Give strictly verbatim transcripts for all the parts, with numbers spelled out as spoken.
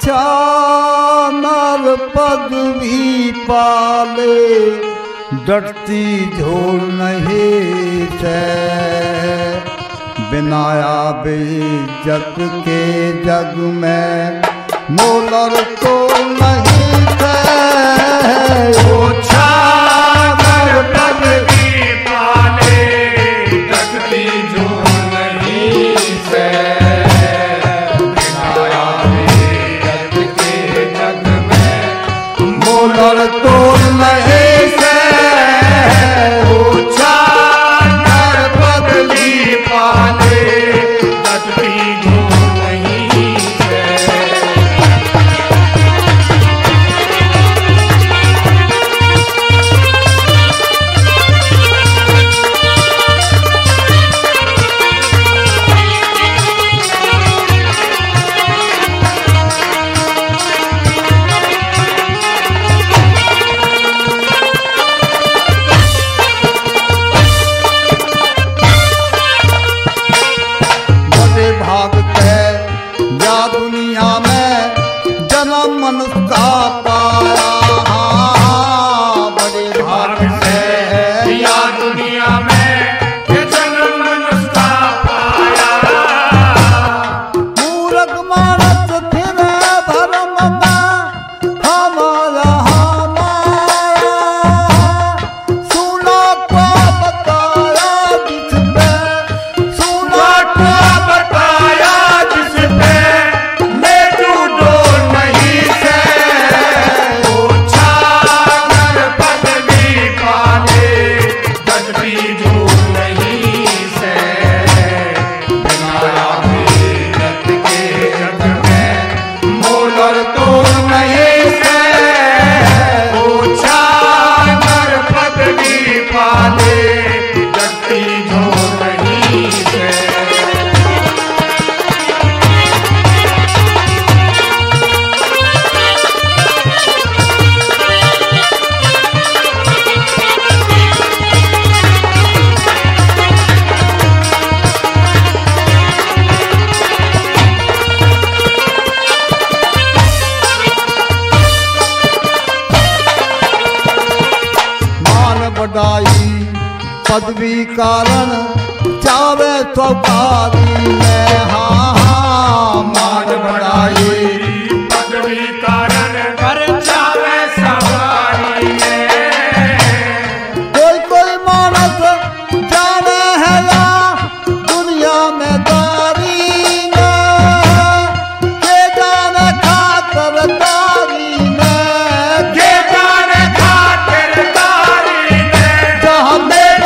ओछा नर पदवी पाले डरती झोल नहीं से बिनाया बेइज्जत के जग में मोलर तो नहीं थे ओछा नर पदवी पाले डरती झोल नहीं से बिनाया बेइज्जत के जग में मोलर तो नहीं से ओछा नर पदवी पाले डरती झोल नहीं से दुनिया में जन्म मनुष्य का पाया बड़े भाग से या दुनिया में ये जन्म मनुष्य का पाया मूर्ख मानस फिर धर्म में हमारा हमारा सुना को बताया जिस पे सुना को बताया जिस पे पदवी कारण चावे सौकारी में हाँ हाँ मान बढ़ाई पदवी कारण कर चावे सवारी में कोई कोई मानस जाने है या दुनिया में दारी में के जाने खातर दारी में के जाने खातिर दारी में जहाँ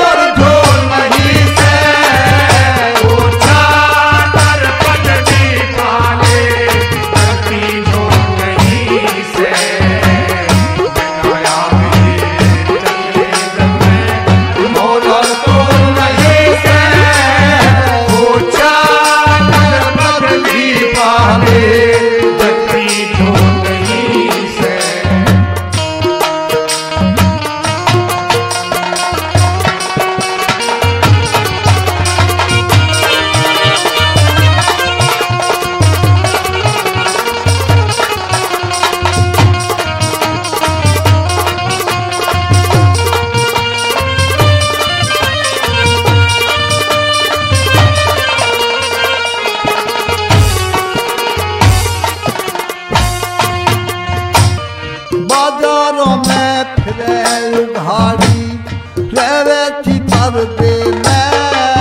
बाजारों में फिरे उघाड़ी रहवे थी पर्दे में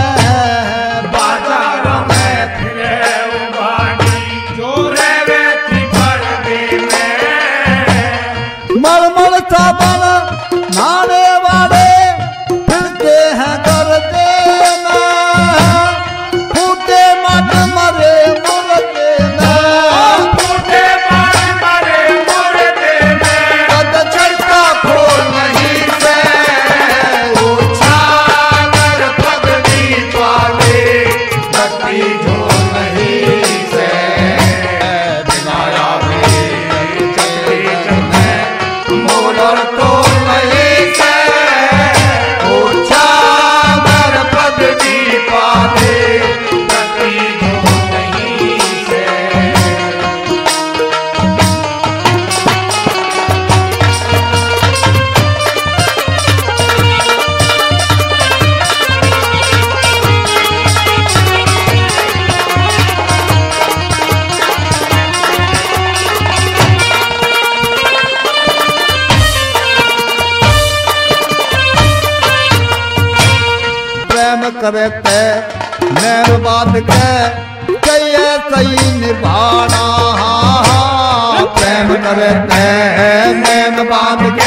बाजारों में फिरे उघाड़ी जो रहवे थी पर्दे में मरमर साबन नहाने वाले फिरते हैं गर्दे में फूटे मत मरे मुर्दे में फूटे मत मरे मुर्दे में कद चलता खोल नहीं से ओछा नर करे ते नेम बात के कहिए सही निभाना। प्रेम करे ते नेम बात